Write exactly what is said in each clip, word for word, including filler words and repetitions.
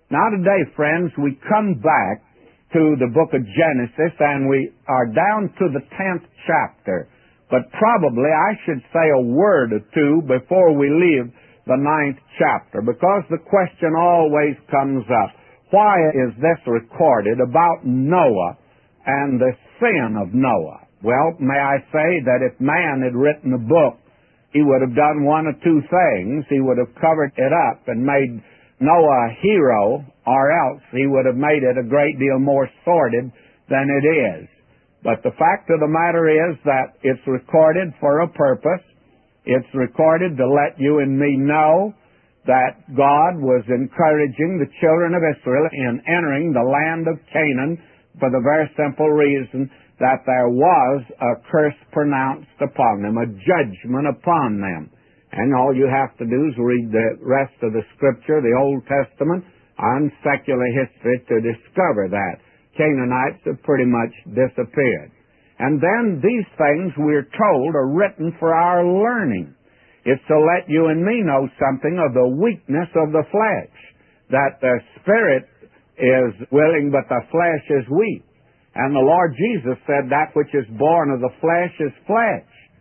Now today, friends, we come back to the book of Genesis, and we are down to the tenth chapter. But probably I should say a word or two before we leave the ninth chapter, because the question always comes up, why is this recorded about Noah and the sin of Noah? Well, may I say that if man had written a book, he would have done one of two things. He would have covered it up and made Noah a hero, or else he would have made it a great deal more sordid than it is. But the fact of the matter is that it's recorded for a purpose. It's recorded to let you and me know that God was encouraging the children of Israel in entering the land of Canaan for the very simple reason that there was a curse pronounced upon them, a judgment upon them. And all you have to do is read the rest of the Scripture, the Old Testament, and secular history to discover that. Canaanites have pretty much disappeared. And then these things, we're told, are written for our learning. It's to let you and me know something of the weakness of the flesh, that the spirit is willing, but the flesh is weak. And the Lord Jesus said that which is born of the flesh is flesh.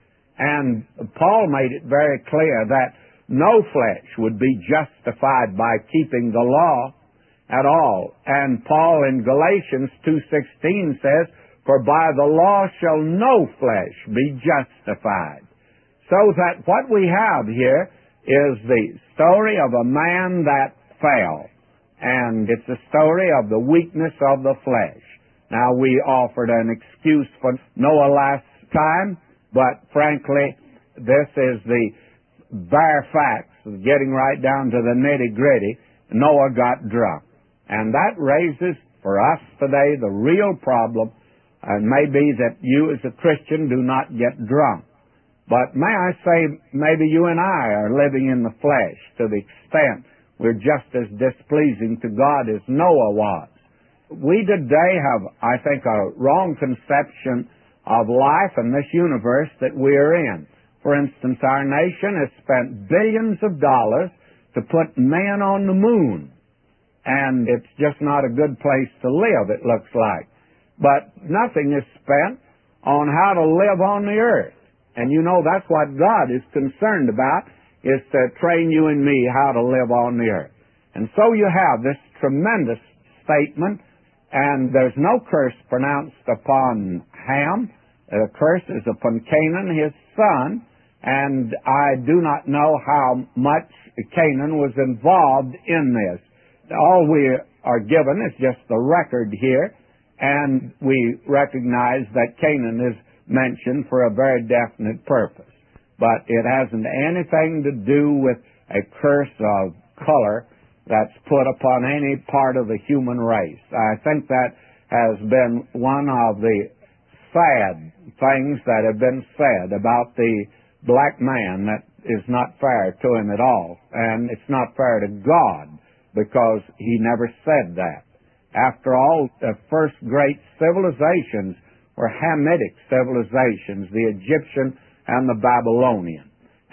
And Paul made it very clear that no flesh would be justified by keeping the law at all. And Paul in Galatians two sixteen says, for by the law shall no flesh be justified. So that what we have here is the story of a man that fell. And it's a story of the weakness of the flesh. Now, we offered an excuse for Noah last time, but frankly, this is the bare facts, getting right down to the nitty-gritty. Noah got drunk. And that raises for us today the real problem, and maybe that you as a Christian do not get drunk. But may I say, maybe you and I are living in the flesh to the extent we're just as displeasing to God as Noah was. We today have, I think, a wrong conception of life and this universe that we're in. For instance, our nation has spent billions of dollars to put men on the moon. And it's just not a good place to live, it looks like. But nothing is spent on how to live on the earth. And you know, that's what God is concerned about, is to train you and me how to live on the earth. And so you have this tremendous statement, and there's no curse pronounced upon Ham. The curse is upon Canaan, his son, and I do not know how much Canaan was involved in this. All we are given is just the record here, and we recognize that Canaan is mentioned for a very definite purpose. But it hasn't anything to do with a curse of color that's put upon any part of the human race. I think that has been one of the sad things that have been said about the black man that is not fair to him at all. And it's not fair to God, because he never said that. After all, the first great civilizations were Hamitic civilizations, the Egyptian and the Babylonian.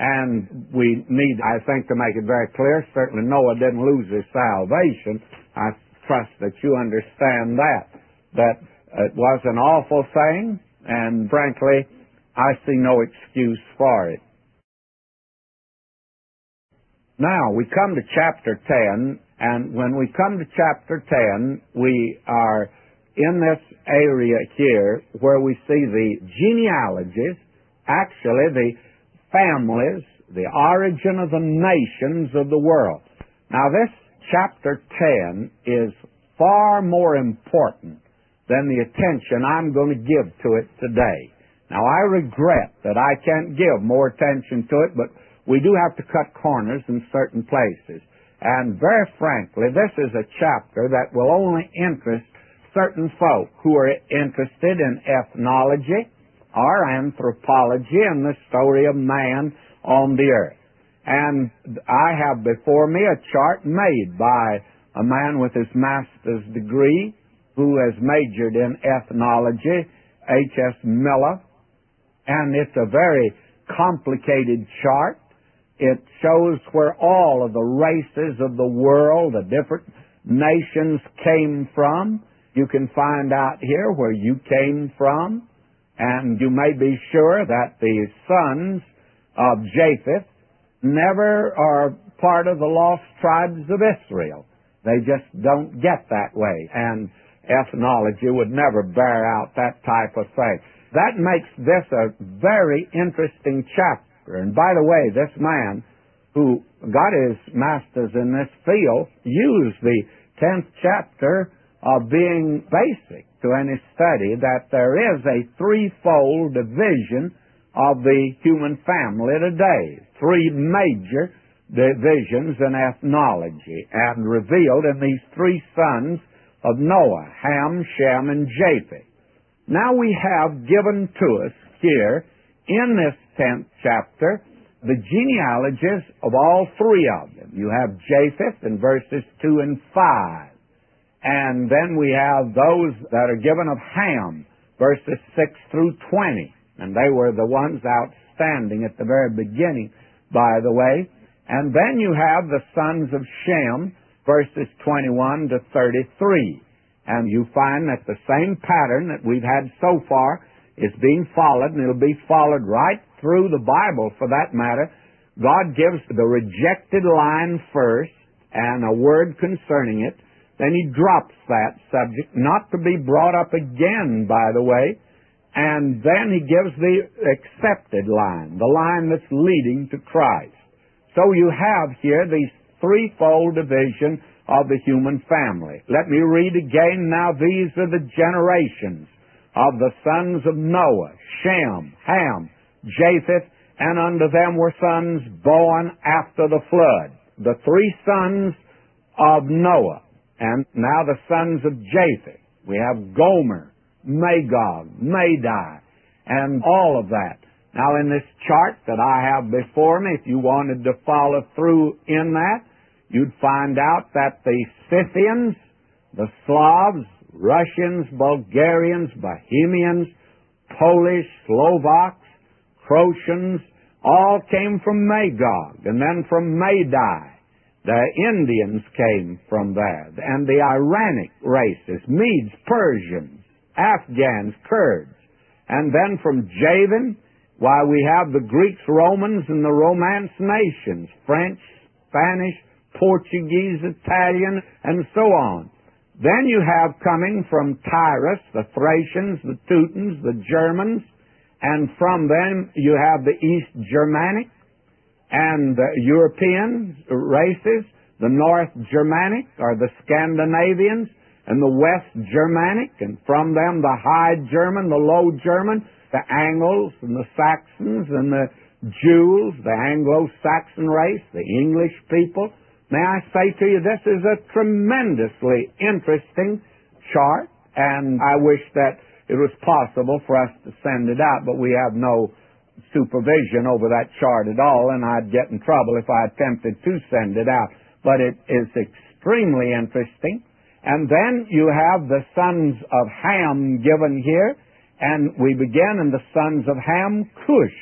And we need, I think, to make it very clear, certainly Noah didn't lose his salvation. I trust that you understand that, that it was an awful thing, and frankly, I see no excuse for it. Now, we come to chapter ten, and when we come to chapter ten, we are in this area here where we see the genealogies, actually the families, the origin of the nations of the world. Now, this chapter ten is far more important than the attention I'm going to give to it today. Now, I regret that I can't give more attention to it, but we do have to cut corners in certain places. And very frankly, this is a chapter that will only interest certain folk who are interested in ethnology or anthropology and the story of man on the earth. And I have before me a chart made by a man with his master's degree who has majored in ethnology, H S Miller. And it's a very complicated chart. It shows where all of the races of the world, the different nations came from. You can find out here where you came from, and you may be sure that the sons of Japheth never are part of the lost tribes of Israel. They just don't get that way, and ethnology would never bear out that type of thing. That makes this a very interesting chapter. And by the way, this man who got his masters in this field used the tenth chapter of being basic to any study, that there is a threefold division of the human family today. Three major divisions in ethnology, and revealed in these three sons of Noah, Ham, Shem, and Japheth. Now we have given to us here in this tenth chapter the genealogies of all three of them. You have Japheth in verses two and five. And then we have those that are given of Ham, verses six through twenty. And they were the ones outstanding at the very beginning, by the way. And then you have the sons of Shem, verses twenty-one to thirty-three. And you find that the same pattern that we've had so far is being followed, and it'll be followed right through the Bible for that matter. God gives the rejected line first and a word concerning it. Then he drops that subject, not to be brought up again, by the way. And then he gives the accepted line, the line that's leading to Christ. So you have here these threefold division of the human family. Let me read again. Now these are the generations of the sons of Noah, Shem, Ham, Japheth, and unto them were sons born after the flood. The three sons of Noah. And now the sons of Japheth. We have Gomer, Magog, Madai, and all of that. Now in this chart that I have before me, if you wanted to follow through in that, you'd find out that the Scythians, the Slavs, Russians, Bulgarians, Bohemians, Polish, Slovaks, Croatians, all came from Magog, and then from Madai. The Indians came from there, and the Iranic races, Medes, Persians, Afghans, Kurds. And then from Javan, why, we have the Greeks, Romans, and the Romance nations, French, Spanish, Portuguese, Italian, and so on. Then you have coming from Tyrus, the Thracians, the Teutons, the Germans, and from them you have the East Germanic, and the European races, the North Germanic, or the Scandinavians, and the West Germanic, and from them the High German, the Low German, the Angles, and the Saxons, and the Jews, the Anglo-Saxon race, the English people. May I say to you, this is a tremendously interesting chart, and I wish that it was possible for us to send it out, but we have no supervision over that chart at all, and I'd get in trouble if I attempted to send it out. But it is extremely interesting. And then you have the sons of Ham given here, and we begin in the sons of Ham, Cush,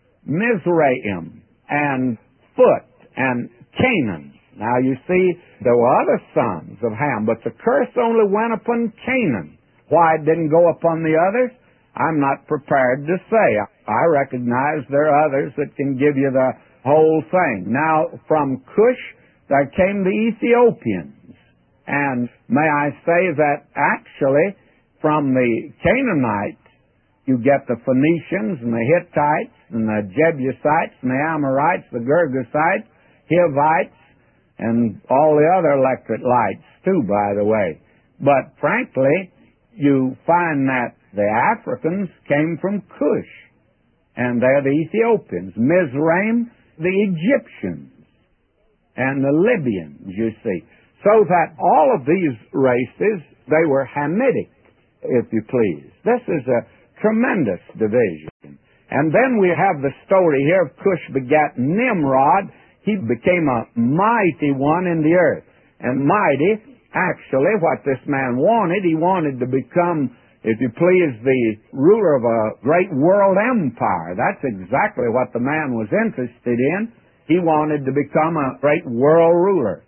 Mizraim, and Phut, and Canaan. Now you see, there were other sons of Ham, but the curse only went upon Canaan. Why it didn't go upon the others, I'm not prepared to say. I recognize there are others that can give you the whole thing. Now, from Cush, there came the Ethiopians. And may I say that actually, from the Canaanites, you get the Phoenicians and the Hittites and the Jebusites and the Amorites, the Girgasites, Hivites, and all the other electorate lights too, by the way. But frankly, you find that the Africans came from Cush, and they're the Ethiopians. Mizraim, the Egyptians, and the Libyans, you see. So that all of these races, they were Hamitic, if you please. This is a tremendous division. And then we have the story here of Cush begat Nimrod. He became a mighty one in the earth. And mighty, actually, what this man wanted, he wanted to become, if you please, the ruler of a great world empire. That's exactly what the man was interested in. He wanted to become a great world ruler.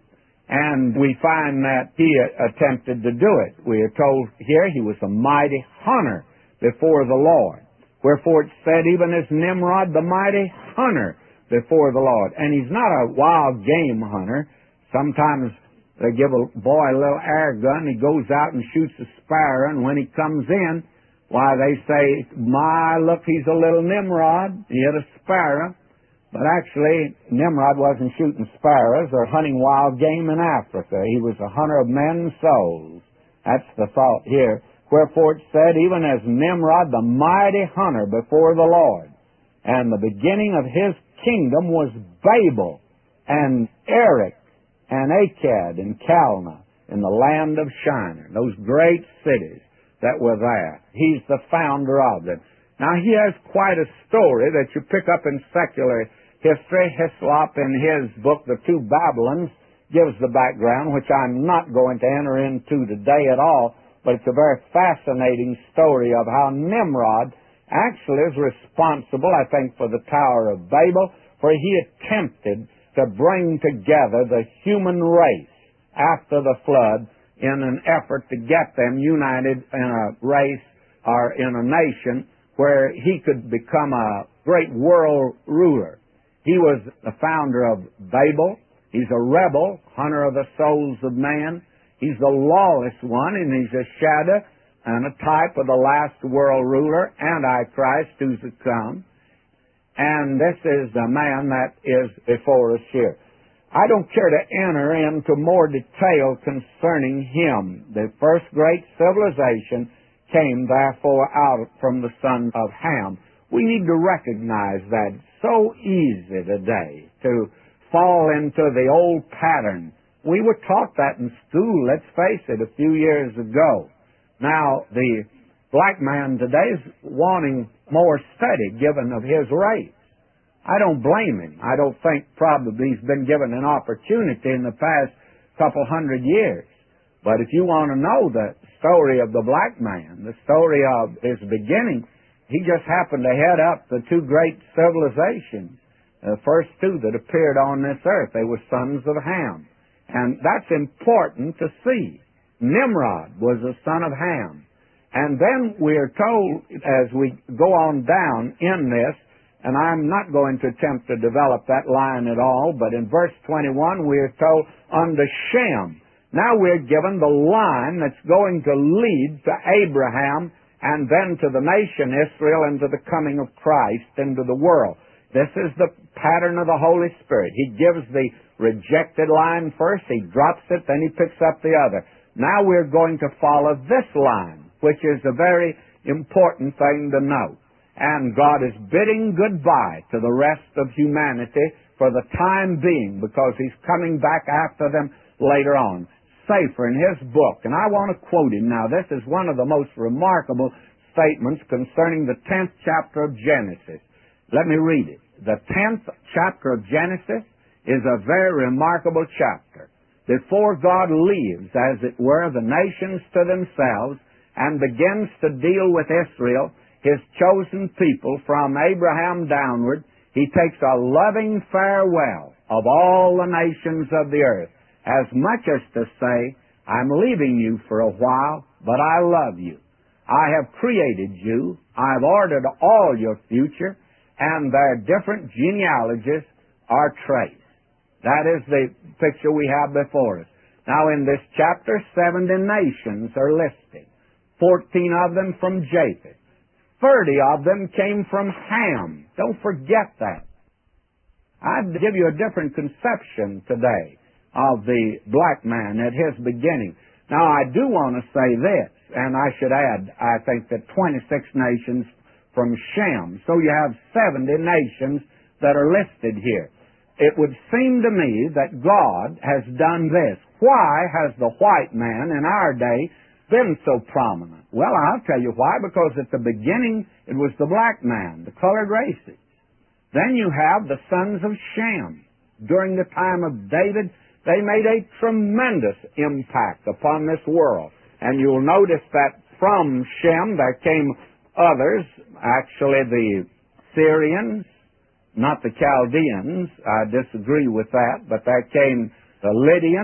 And we find that he attempted to do it. We are told here he was a mighty hunter before the Lord. Wherefore it said, even as Nimrod, the mighty hunter before the Lord. And he's not a wild game hunter. Sometimes they give a boy a little air gun, he goes out and shoots a sparrow, and when he comes in, why, they say, my, look, he's a little Nimrod. He hit a sparrow. But actually, Nimrod wasn't shooting sparrows or hunting wild game in Africa. He was a hunter of men's souls. That's the thought here. Wherefore it said, even as Nimrod, the mighty hunter before the Lord. And the beginning of his kingdom was Babel and Erech and Akkad and Calneh in the land of Shinar. Those great cities that were there. He's the founder of them. Now, he has quite a story that you pick up in secular history. Hislop, in his book, The Two Babylons, gives the background, which I'm not going to enter into today at all, but it's a very fascinating story of how Nimrod actually is responsible, I think, for the Tower of Babel, for he attempted to bring together the human race after the flood in an effort to get them united in a race or in a nation where he could become a great world ruler. He was the founder of Babel. He's a rebel, hunter of the souls of man. He's the lawless one, and he's a shadow and a type of the last world ruler, Antichrist, who's to come. And this is the man that is before us here. I don't care to enter into more detail concerning him. The first great civilization came, therefore, out from the son of Ham. We need to recognize that. It's so easy today to fall into the old pattern. We were taught that in school, let's face it, a few years ago. Now, the black man today is wanting more study given of his race. I don't blame him. I don't think probably he's been given an opportunity in the past couple hundred years. But if you want to know the story of the black man, the story of his beginning, he just happened to head up the two great civilizations, the first two that appeared on this earth. They were sons of Ham. And that's important to see. Nimrod was a son of Ham. And then we are told, as we go on down in this, and I'm not going to attempt to develop that line at all, but in verse twenty-one we are told, unto Shem. Now we're given the line that's going to lead to Abraham and then to the nation Israel and to the coming of Christ into the world. This is the pattern of the Holy Spirit. He gives the rejected line first, he drops it, then he picks up the other. Now we're going to follow this line, which is a very important thing to note. And God is bidding goodbye to the rest of humanity for the time being, because he's coming back after them later on. Safer in his book, and I want to quote him now. This is one of the most remarkable statements concerning the tenth chapter of Genesis. Let me read it. The tenth chapter of Genesis is a very remarkable chapter. Before God leaves, as it were, the nations to themselves and begins to deal with Israel, his chosen people from Abraham downward, he takes a loving farewell of all the nations of the earth, as much as to say, I'm leaving you for a while, but I love you. I have created you. I've ordered all your future, and their different genealogies are traced. That is the picture we have before us. Now in this chapter, seventy nations are listed. Fourteen of them from Japheth. Thirty of them came from Ham. Don't forget that. I'd give you a different conception today of the black man at his beginning. Now I do want to say this, and I should add, I think that twenty-six nations from Shem. So you have seventy nations that are listed here. It would seem to me that God has done this. Why has the white man in our day been so prominent? Well, I'll tell you why. Because at the beginning it was the black man, the colored races. Then you have the sons of Shem. During the time of David, they made a tremendous impact upon this world. And you'll notice that from Shem there came others, actually the Syrians, not the Chaldeans. I disagree with that, but there came the Lydians,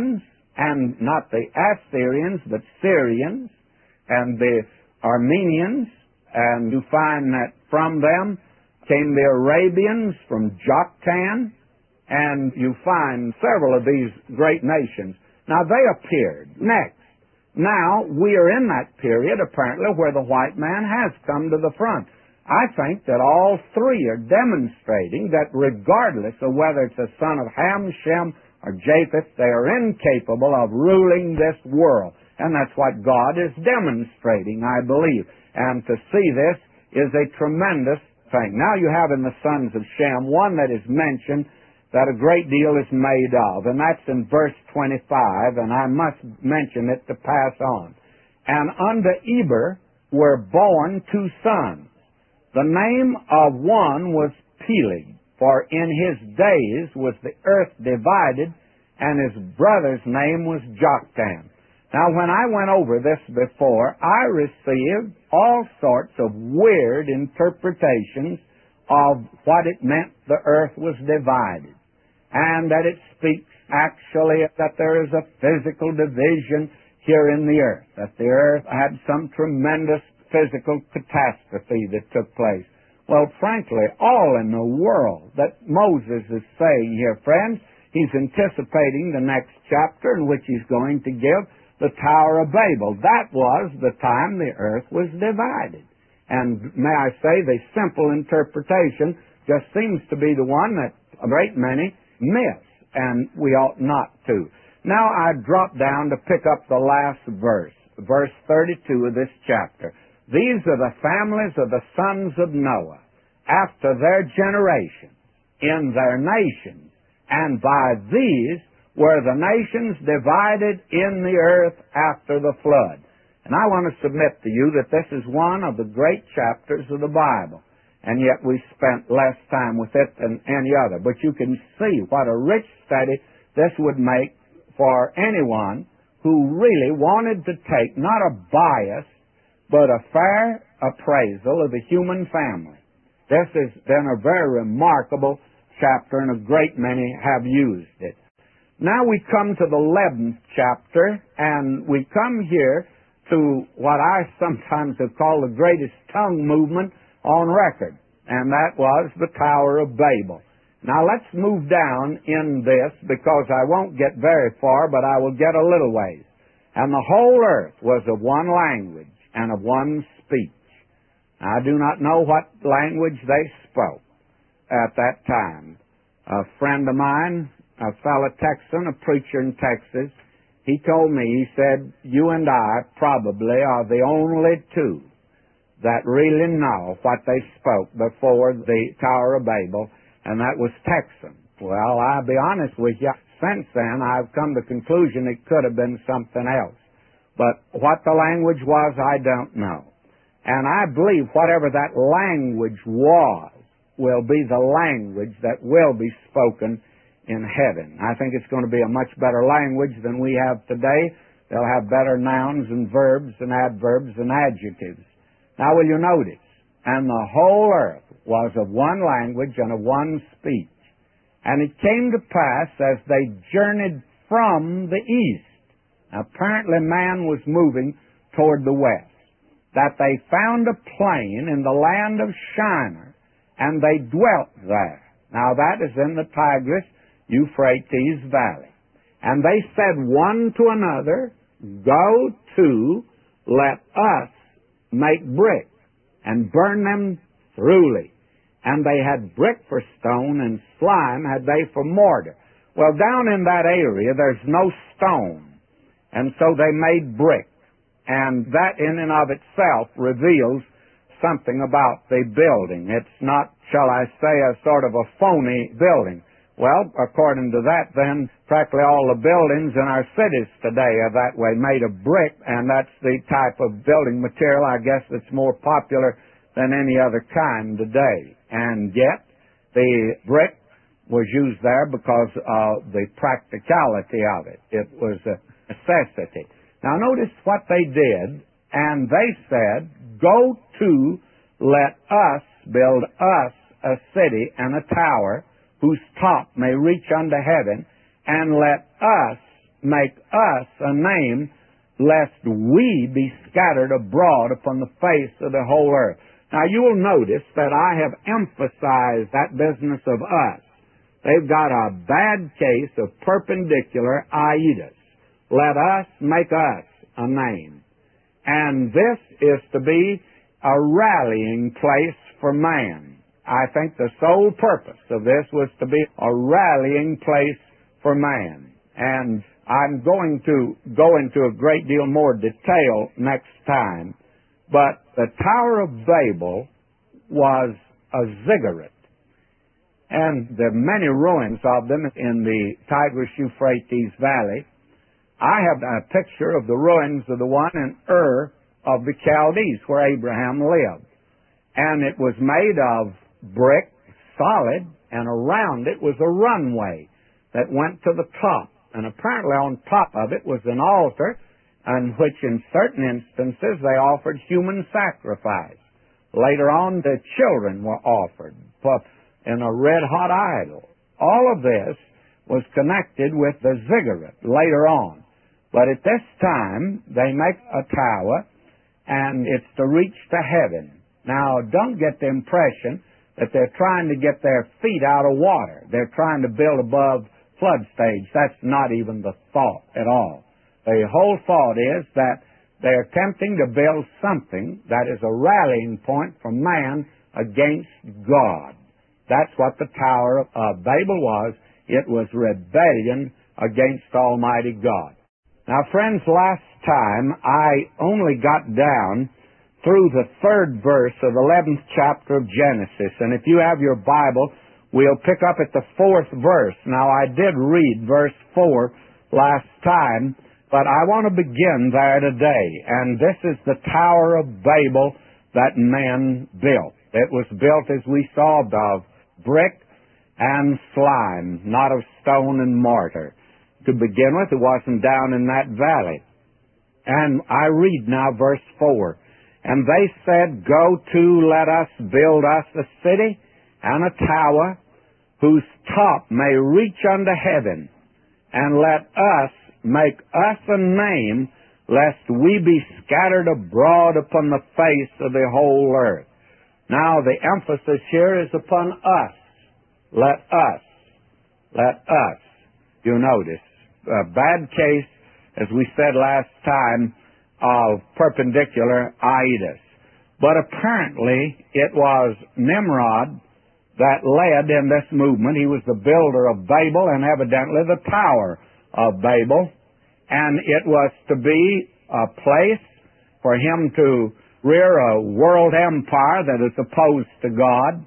and not the Assyrians, but Syrians, and the Armenians, and you find that from them came the Arabians from Joktan, and you find several of these great nations. Now, they appeared next. Now, we are in that period, apparently, where the white man has come to the front. I think that all three are demonstrating that regardless of whether it's a son of Ham, Shem, or Japheth, they are incapable of ruling this world. And that's what God is demonstrating, I believe. And to see this is a tremendous thing. Now you have in the sons of Shem one that is mentioned that a great deal is made of, and that's in verse twenty-five, and I must mention it to pass on. And unto Eber were born two sons. The name of one was Peleg, for in his days was the earth divided, and his brother's name was Joktan. Now, when I went over this before, I received all sorts of weird interpretations of what it meant the earth was divided, and that it speaks actually that there is a physical division here in the earth, that the earth had some tremendous physical catastrophe that took place. Well, frankly, all in the world that Moses is saying here, friends, he's anticipating the next chapter in which he's going to give the Tower of Babel. That was the time the earth was divided. And may I say, the simple interpretation just seems to be the one that a great many miss, and we ought not to. Now I drop down to pick up the last verse, verse thirty-two of this chapter. These are the families of the sons of Noah, after their generations, in their nations, and by these were the nations divided in the earth after the flood. And I want to submit to you that this is one of the great chapters of the Bible, and yet we spent less time with it than any other. But you can see what a rich study this would make for anyone who really wanted to take not a bias, but a fair appraisal of the human family. This has been a very remarkable chapter, and a great many have used it. Now we come to the eleventh chapter, and we come here to what I sometimes have called the greatest tongue movement on record, and that was the Tower of Babel. Now let's move down in this, because I won't get very far, but I will get a little ways. And the whole earth was of one language and of one speech. I do not know what language they spoke at that time. A friend of mine, a fellow Texan, a preacher in Texas, he told me, he said, you and I probably are the only two that really know what they spoke before the Tower of Babel, and that was Texan. Well, I'll be honest with you, since then I've come to the conclusion it could have been something else. But what the language was, I don't know. And I believe whatever that language was will be the language that will be spoken in heaven. I think it's going to be a much better language than we have today. They'll have better nouns and verbs and adverbs and adjectives. Now will you notice, and the whole earth was of one language and of one speech. And it came to pass as they journeyed from the east, apparently man was moving toward the west, that they found a plain in the land of Shinar, and they dwelt there. Now that is in the Tigris Euphrates Valley. And they said one to another, go to, let us make brick, and burn them thoroughly. And they had brick for stone, and slime had they for mortar. Well, down in that area there's no stone, and so they made brick. And that in and of itself reveals something about the building. It's not, shall I say, a sort of a phony building. Well, according to that, then, practically all the buildings in our cities today are that way, made of brick, and that's the type of building material, I guess, that's more popular than any other kind today. And yet, the brick was used there because of the practicality of it. It was a necessity. Now, notice what they did, and they said, go to, let us build us a city and a tower, whose top may reach unto heaven, and let us make us a name, lest we be scattered abroad upon the face of the whole earth. Now, you will notice that I have emphasized that business of us. They've got a bad case of perpendicular itis. Let us make us a name. And this is to be a rallying place for man. I think the sole purpose of this was to be a rallying place for man. And I'm going to go into a great deal more detail next time. But the Tower of Babel was a ziggurat. And there are many ruins of them in the Tigris-Euphrates Valley. I have a picture of the ruins of the one in Ur of the Chaldees, where Abraham lived. And it was made of brick, solid, and around it was a runway that went to the top. And apparently on top of it was an altar in which in certain instances they offered human sacrifice. Later on, the children were offered in a red-hot idol. All of this was connected with the ziggurat later on. But at this time, they make a tower, and it's to reach to heaven. Now, don't get the impression that they're trying to get their feet out of water. They're trying to build above flood stage. That's not even the thought at all. The whole thought is that they're attempting to build something that is a rallying point for man against God. That's what the Tower of Babel was. It was rebellion against Almighty God. Now, friends, last time I only got down through the third verse of the eleventh chapter of Genesis. And if you have your Bible, we'll pick up at the fourth verse. Now, I did read verse four last time, but I want to begin there today. And this is the Tower of Babel that man built. It was built, as we saw, of brick and slime, not of stone and mortar. To begin with, it wasn't down in that valley. And I read now verse four. And they said, Go to, let us build us a city and a tower whose top may reach unto heaven, and let us make us a name, lest we be scattered abroad upon the face of the whole earth. Now, the emphasis here is upon us. Let us. Let us. You notice, a bad case, as we said last time, of perpendicular itis. But apparently, it was Nimrod that led in this movement. He was the builder of Babel and evidently the Tower of Babel. And it was to be a place for him to rear a world empire that is opposed to God.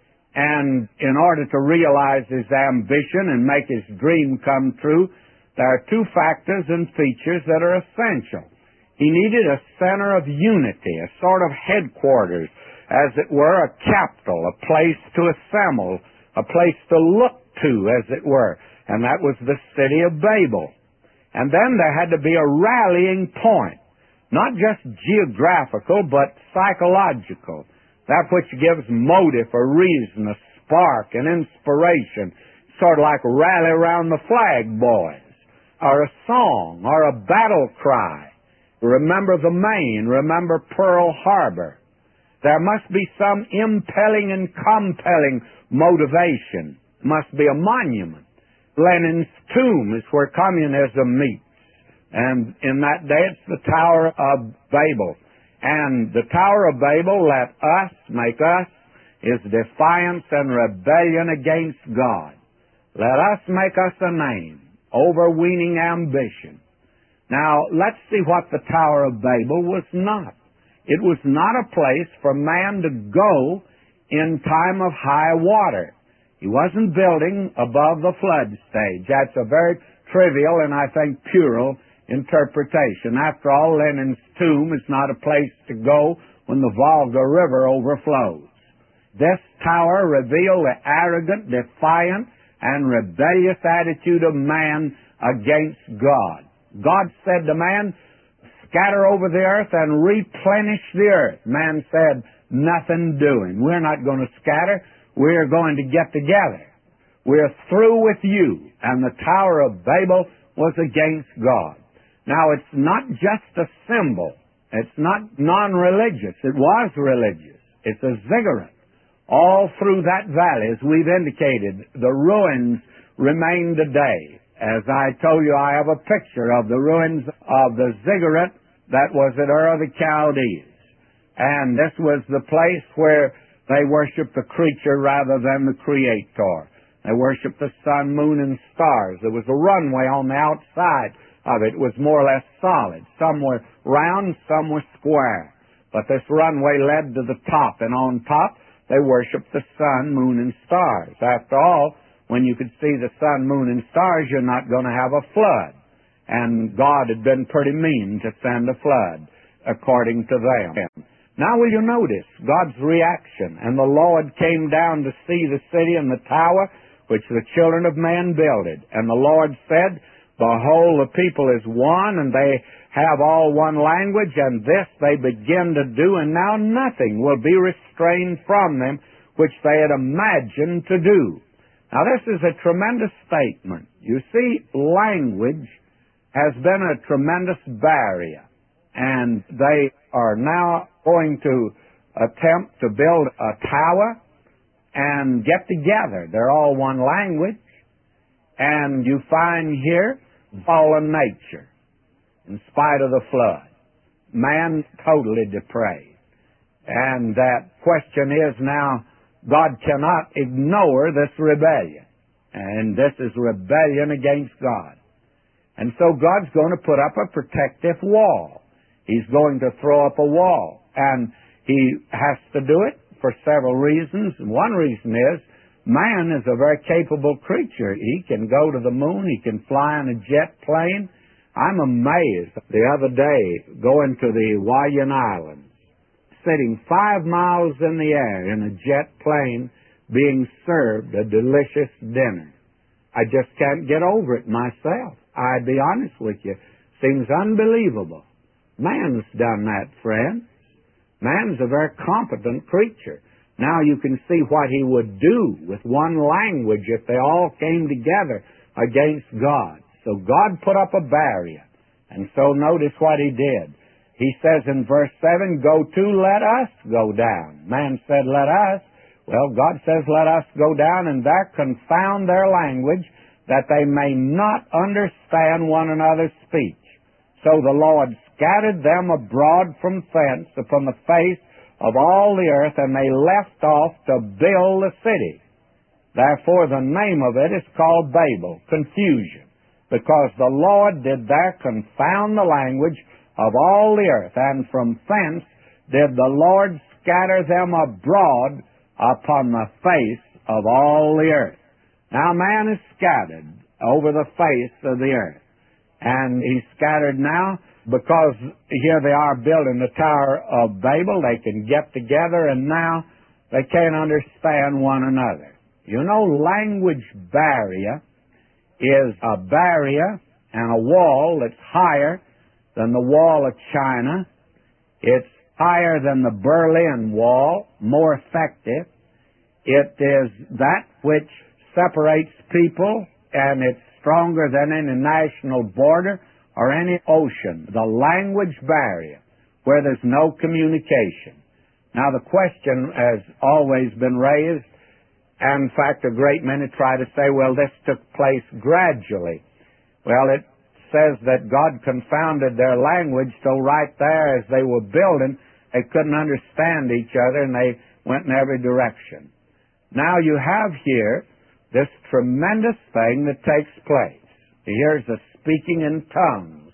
And in order to realize his ambition and make his dream come true, there are two factors and features that are essential. He needed a center of unity, a sort of headquarters, as it were, a capital, a place to assemble, a place to look to, as it were. And that was the city of Babel. And then there had to be a rallying point, not just geographical, but psychological. That which gives motive, a reason, a spark, an inspiration, sort of like rally around the flag, boys, or a song, or a battle cry. Remember the Maine, remember Pearl Harbor. There must be some impelling and compelling motivation. Must be a monument. Lenin's tomb is where communism meets. And in that day, it's the Tower of Babel. And the Tower of Babel, let us make us, is defiance and rebellion against God. Let us make us a name, overweening ambition. Now, let's see what the Tower of Babel was not. It was not a place for man to go in time of high water. He wasn't building above the flood stage. That's a very trivial and I think puerile interpretation. After all, Lenin's tomb is not a place to go when the Volga River overflows. This tower revealed the arrogant, defiant, and rebellious attitude of man against God. God said to man, scatter over the earth and replenish the earth. Man said, nothing doing. We're not going to scatter. We're going to get together. We're through with you. And the Tower of Babel was against God. Now, it's not just a symbol. It's not non-religious. It was religious. It's a ziggurat. All through that valley, as we've indicated, the ruins remain today. As I told you, I have a picture of the ruins of the ziggurat that was at Ur of the Chaldees. And this was the place where they worshiped the creature rather than the Creator. They worshiped the sun, moon, and stars. There was a runway on the outside of it. It was more or less solid. Some were round, some were square. But this runway led to the top, and on top they worshiped the sun, moon, and stars. After all, when you could see the sun, moon, and stars, you're not going to have a flood. And God had been pretty mean to send a flood, according to them. Now will you notice God's reaction? And the Lord came down to see the city and the tower which the children of man builded. And the Lord said, Behold, the people is one, and they have all one language, and this they begin to do, and now nothing will be restrained from them which they had imagined to do. Now this is a tremendous statement. You see, language has been a tremendous barrier, and they are now going to attempt to build a tower and get together. They're all one language, and you find here fallen nature in spite of the flood. Man totally depraved. And that question is now, God cannot ignore this rebellion. And this is rebellion against God. And so God's going to put up a protective wall. He's going to throw up a wall. And He has to do it for several reasons. One reason is, man is a very capable creature. He can go to the moon. He can fly in a jet plane. I'm amazed the other day going to the Hawaiian Islands, sitting five miles in the air in a jet plane being served a delicious dinner. I just can't get over it myself. I'd be honest with you. Seems unbelievable. Man's done that, friends. Man's a very competent creature. Now you can see what he would do with one language if they all came together against God. So God put up a barrier. And so notice what He did. He says in verse seven, Go to, let us go down. Man said, let us. Well, God says, let us go down and there confound their language, that they may not understand one another's speech. So the Lord scattered them abroad from thence upon the face of all the earth, and they left off to build the city. Therefore the name of it is called Babel, confusion, because the Lord did there confound the language of all the earth, and from thence did the Lord scatter them abroad upon the face of all the earth. Now man is scattered over the face of the earth, and he's scattered now because here they are building the Tower of Babel. They can get together, and now they can't understand one another. You know, language barrier is a barrier and a wall that's higher than the wall of China. It's higher than the Berlin Wall, more effective. It is that which separates people, and it's stronger than any national border or any ocean. The language barrier, where there's no communication. Now the question has always been raised, and in fact a great many try to say, well, this took place gradually. Well, it says that God confounded their language, so right there as they were building, they couldn't understand each other, and they went in every direction. Now you have here this tremendous thing that takes place. Here's the speaking in tongues,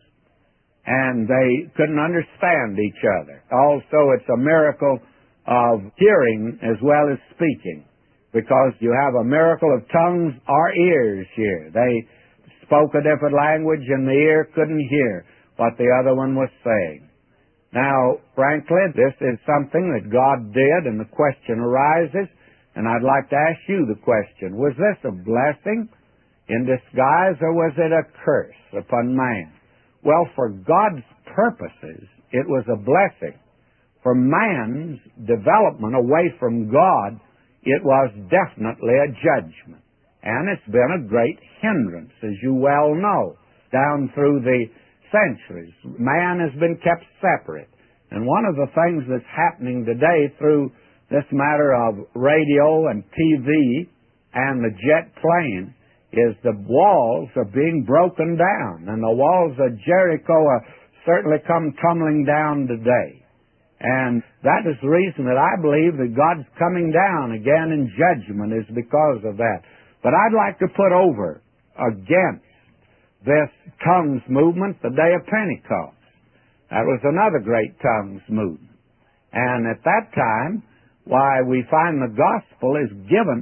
and they couldn't understand each other. Also, it's a miracle of hearing as well as speaking, because you have a miracle of tongues or ears here. They spoke a different language, and the ear couldn't hear what the other one was saying. Now, frankly, this is something that God did, and the question arises, and I'd like to ask you the question, was this a blessing in disguise, or was it a curse upon man? Well, for God's purposes, it was a blessing. For man's development away from God, it was definitely a judgment. And it's been a great hindrance, as you well know. down through the centuries. Man has been kept separate. And one of the things that's happening today through this matter of radio and T V and the jet plane is the walls are being broken down. And the walls of Jericho are certainly come tumbling down today. And that is the reason that I believe that God's coming down again in judgment is because of that. But I'd like to put over against this tongues movement the day of Pentecost. That was another great tongues movement. And at that time, why, we find the gospel is given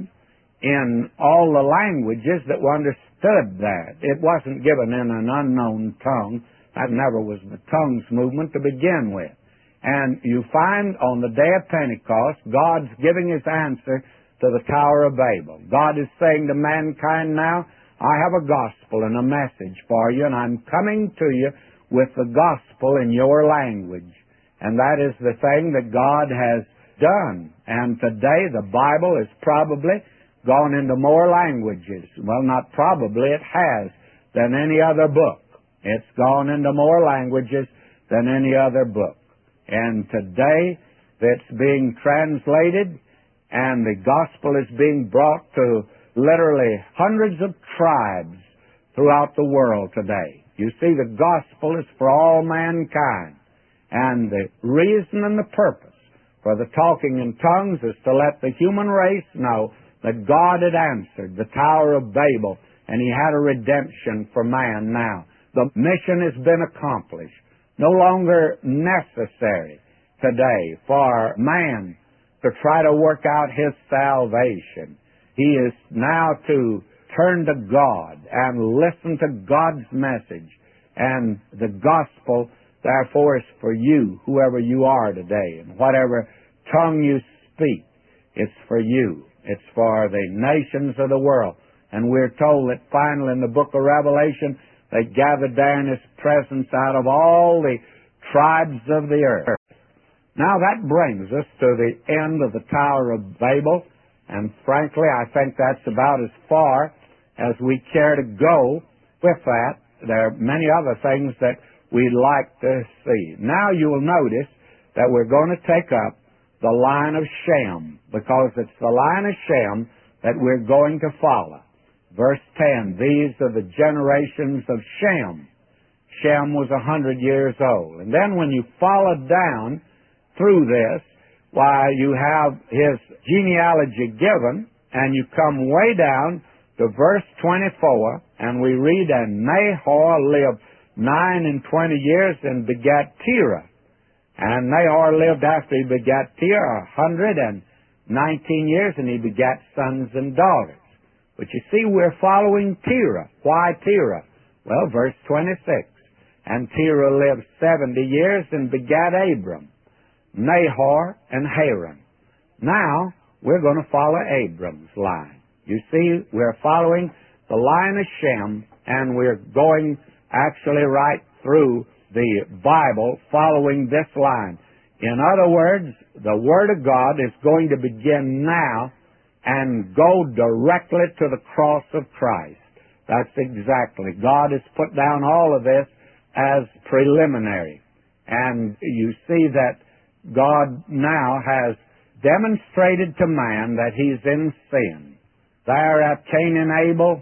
in all the languages that were understood that. It wasn't given in an unknown tongue. That never was the tongues movement to begin with. And you find on the day of Pentecost, God's giving His answer to the Tower of Babel. God is saying to mankind now, I have a gospel and a message for you, and I'm coming to you with the gospel in your language. And that is the thing that God has done. And today the Bible has probably gone into more languages. Well, not probably, it has, than any other book. It's gone into more languages than any other book. And today it's being translated, and the gospel is being brought to literally hundreds of tribes throughout the world today. You see, the gospel is for all mankind. And the reason and the purpose for the talking in tongues is to let the human race know that God had answered the Tower of Babel, and He had a redemption for man now. The mission has been accomplished. No longer necessary today for man to try to work out his salvation. He is now to turn to God and listen to God's message. And the gospel, therefore, is for you, whoever you are today. And whatever tongue you speak, it's for you. It's for the nations of the world. And we're told that finally in the book of Revelation, they gathered there in His presence out of all the tribes of the earth. Now that brings us to the end of the Tower of Babel, and frankly I think that's about as far as we care to go with that. There are many other things that we'd like to see. Now you will notice that we're going to take up the line of Shem, because it's the line of Shem that we're going to follow. Verse ten, these are the generations of Shem. Shem was a hundred years old. And then when you follow down through this, why, you have his genealogy given, and you come way down to verse twenty-four, and we read, and Nahor lived nine and twenty years and begat Terah. And Nahor lived after he begat Terah a hundred and nineteen years, and he begat sons and daughters. But you see, we're following Terah. Why Terah? Well, verse twenty-six. And Terah lived seventy years and begat Abram, Nahor, and Haran. Now, we're going to follow Abram's line. You see, we're following the line of Shem, and we're going actually right through the Bible following this line. In other words, the Word of God is going to begin now and go directly to the cross of Christ. That's exactly. God has put down all of this as preliminary. And you see that God now has demonstrated to man that he's in sin. There at Cain and Abel,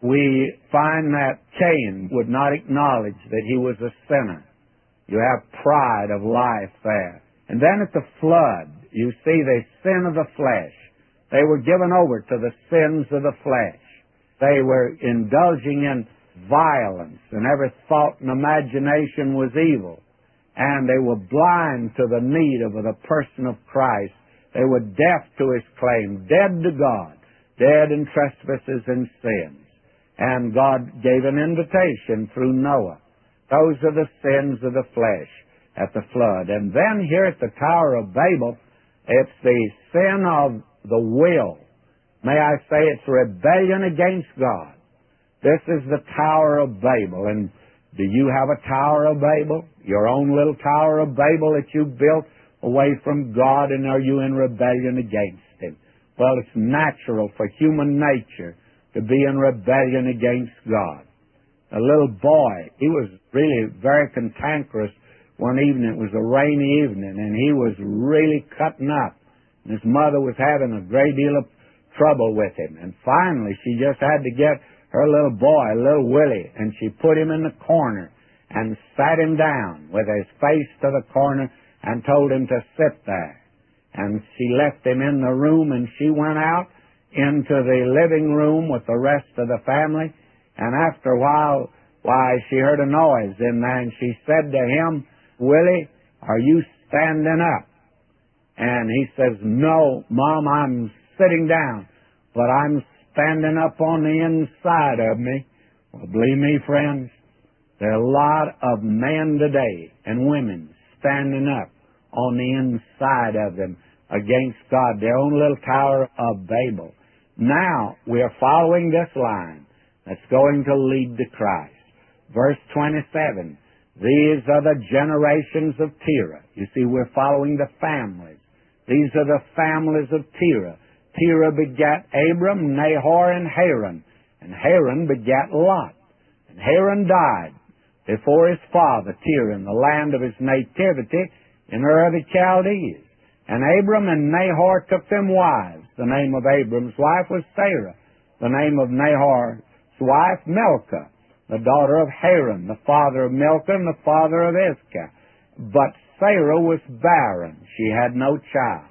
we find that Cain would not acknowledge that he was a sinner. You have pride of life there. And then at the flood, you see the sin of the flesh. They were given over to the sins of the flesh. They were indulging in violence, and every thought and imagination was evil. And they were blind to the need of the person of Christ. They were deaf to His claim, dead to God, dead in trespasses and sins. And God gave an invitation through Noah. Those are the sins of the flesh at the flood. And then here at the Tower of Babel, it's the sin of the will. May I say it's rebellion against God. This is the Tower of Babel. And do you have a Tower of Babel? Your own little Tower of Babel that you built away from God, and are you in rebellion against Him? Well, it's natural for human nature to be in rebellion against God. a little boy. He was really very cantankerous one evening. It was a rainy evening, and he was really cutting up. And his mother was having a great deal of trouble with him. And finally, she just had to get her little boy, little Willie, and she put him in the corner and sat him down with his face to the corner and told him to sit there. And she left him in the room, and she went out into the living room with the rest of the family. And after a while, why, she heard a noise in there, and she said to him, "Willie, are you standing up?" And he says, "No, Mom, I'm sitting down, but I'm standing up on the inside of me." Well, believe me, friends, there are a lot of men today and women standing up on the inside of them against God, their own little Tower of Babel. Now, we are following this line that's going to lead to Christ. Verse twenty-seven, these are the generations of Terah. You see, we're following the families. These are the families of Terah. Terah begat Abram, Nahor, and Haran. And Haran begat Lot. And Haran died before his father Terah in the land of his nativity in Ur of the Chaldees. And Abram and Nahor took them wives. The name of Abram's wife was Sarah. The name of Nahor's wife, Milcah, the daughter of Haran, the father of Milcah and the father of Iscah. But Sarah was barren. She had no child.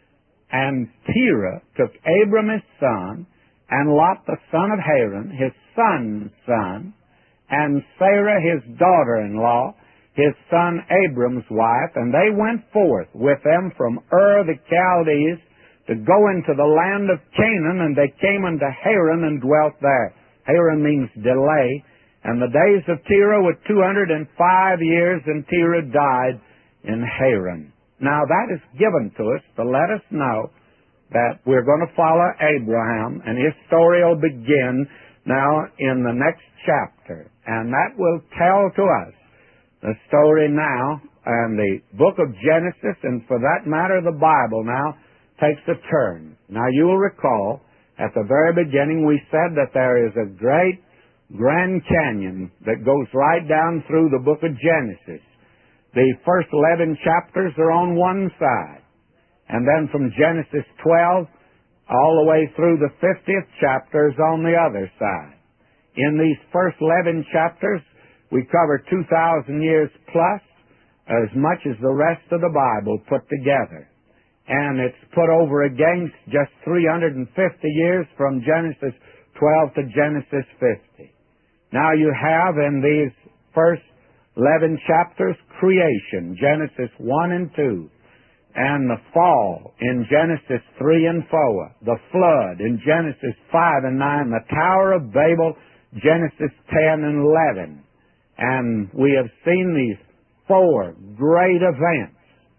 And Terah took Abram his son, and Lot the son of Haran, his son's son, and Sarah his daughter-in-law, his son Abram's wife, and they went forth with them from Ur the Chaldees to go into the land of Canaan, and they came unto Haran and dwelt there. Haran means delay. And the days of Terah were two hundred and five years, and Terah died in Haran. Now that is given to us to let us know that we're going to follow Abraham, and his story will begin now in the next chapter. And that will tell to us the story now, and the book of Genesis, and for that matter the Bible now, takes a turn. Now you will recall, at the very beginning we said that there is a great Grand Canyon that goes right down through the book of Genesis. The first eleven chapters are on one side, and then from Genesis twelve all the way through the fiftieth chapter is on the other side. In these first eleven chapters, we cover two thousand years plus, as much as the rest of the Bible put together. And it's put over against just three hundred fifty years from Genesis twelve to Genesis fifty. Now you have in these first eleven chapters creation, Genesis one and two, and the fall in Genesis three and four, the flood in Genesis five and nine, the Tower of Babel, Genesis ten and eleven. And we have seen these four great events,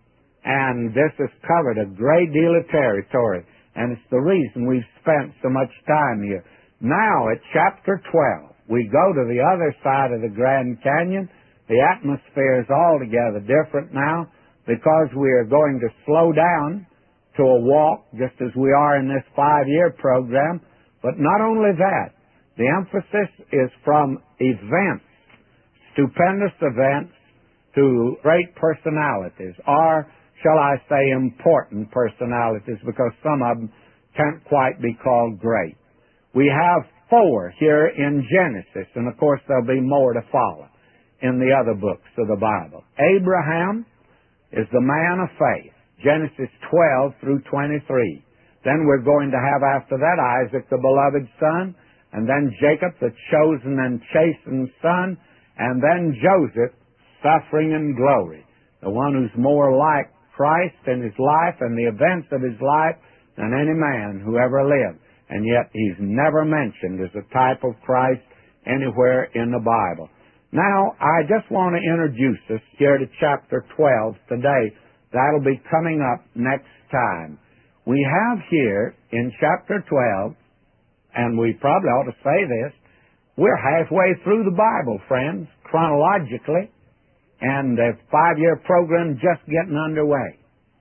and this has covered a great deal of territory, and it's the reason we've spent so much time here. Now at chapter twelve, we go to the other side of the Grand Canyon. The atmosphere is altogether different now because we are going to slow down to a walk just as we are in this five-year program. But not only that, the emphasis is from events, stupendous events, to great personalities, or shall I say important personalities, because some of them can't quite be called great. We have four here in Genesis, and of course there'll be more to follow in the other books of the Bible. Abraham is the man of faith, Genesis twelve through twenty-three. Then we're going to have after that Isaac, the beloved son, and then Jacob, the chosen and chastened son, and then Joseph, suffering and glory, the one who's more like Christ in his life and the events of his life than any man who ever lived. And yet he's never mentioned as a type of Christ anywhere in the Bible. Now, I just want to introduce us here to chapter twelve today. That'll be coming up next time. We have here in chapter twelve, and we probably ought to say this, we're halfway through the Bible, friends, chronologically, and the five-year program just getting underway.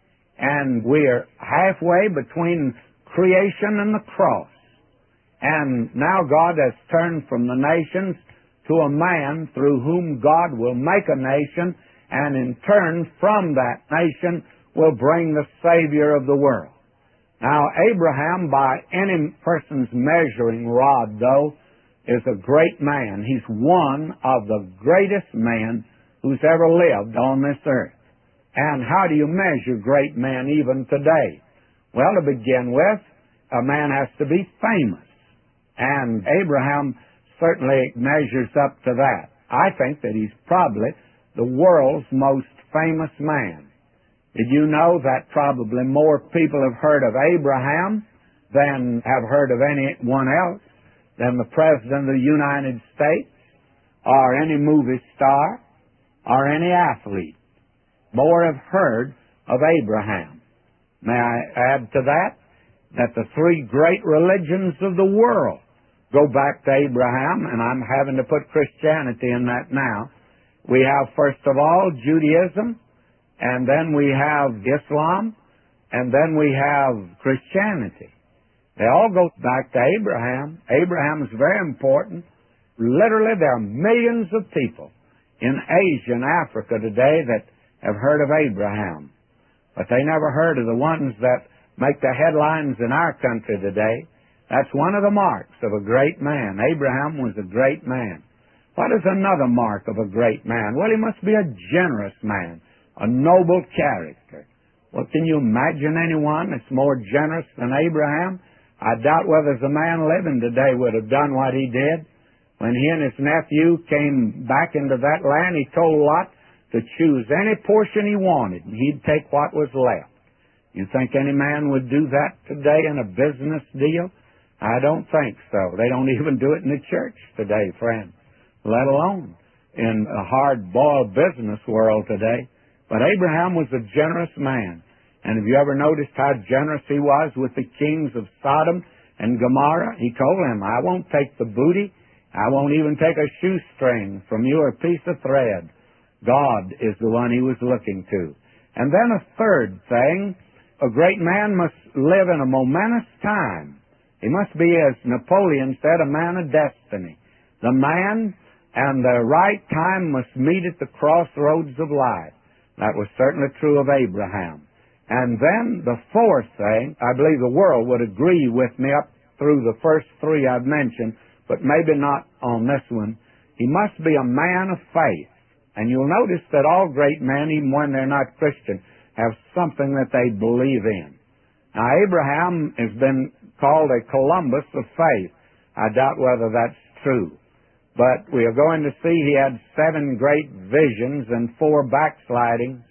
And we're halfway between creation and the cross. And now God has turned from the nations to to a man through whom God will make a nation, and in turn from that nation will bring the Savior of the world. Now, Abraham, by any person's measuring rod, though, is a great man. He's one of the greatest men who's ever lived on this earth. And how do you measure great men even today? Well, to begin with, a man has to be famous. And Abraham certainly measures up to that. I think that he's probably the world's most famous man. Did you know that probably more people have heard of Abraham than have heard of anyone else, than the President of the United States, or any movie star, or any athlete? More have heard of Abraham. May I add to that, that the three great religions of the world go back to Abraham, and I'm having to put Christianity in that now. We have, first of all, Judaism, and then we have Islam, and then we have Christianity. They all go back to Abraham. Abraham is very important. Literally, there are millions of people in Asia and Africa today that have heard of Abraham, but they never heard of the ones that make the headlines in our country today. That's one of the marks of a great man. Abraham was a great man. What is another mark of a great man? Well, he must be a generous man, a noble character. Well, can you imagine anyone that's more generous than Abraham? I doubt whether there's a man living today would have done what he did. When he and his nephew came back into that land, he told Lot to choose any portion he wanted, and he'd take what was left. You think any man would do that today in a business deal? I don't think so. They don't even do it in the church today, friends, let alone in a hard-boiled business world today. But Abraham was a generous man. And have you ever noticed how generous he was with the kings of Sodom and Gomorrah? He told them, I won't take the booty. I won't even take a shoestring from you or a piece of thread. God is the one he was looking to. And then a third thing, a great man must live in a momentous time. He must be, as Napoleon said, a man of destiny. The man and the right time must meet at the crossroads of life. That was certainly true of Abraham. And then the fourth thing, I believe the world would agree with me up through the first three I've mentioned, but maybe not on this one. He must be a man of faith. And you'll notice that all great men, even when they're not Christian, have something that they believe in. Now, Abraham has been called a Columbus of faith. I doubt whether that's true. But we are going to see he had seven great visions and four backslidings,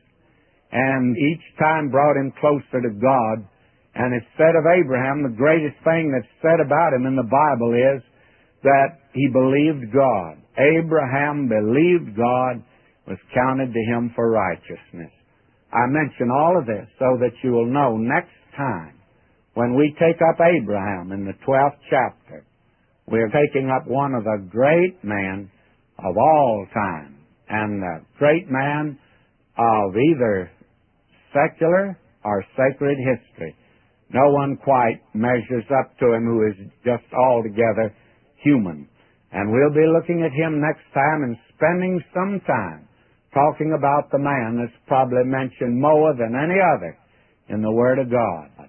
and each time brought him closer to God. And it's said of Abraham, the greatest thing that's said about him in the Bible is that he believed God. Abraham believed God, was counted to him for righteousness. I mention all of this so that you will know next time when we take up Abraham in the twelfth chapter, we're taking up one of the great men of all time, and a great man of either secular or sacred history. No one quite measures up to him who is just altogether human. And we'll be looking at him next time and spending some time talking about the man that's probably mentioned more than any other in the Word of God.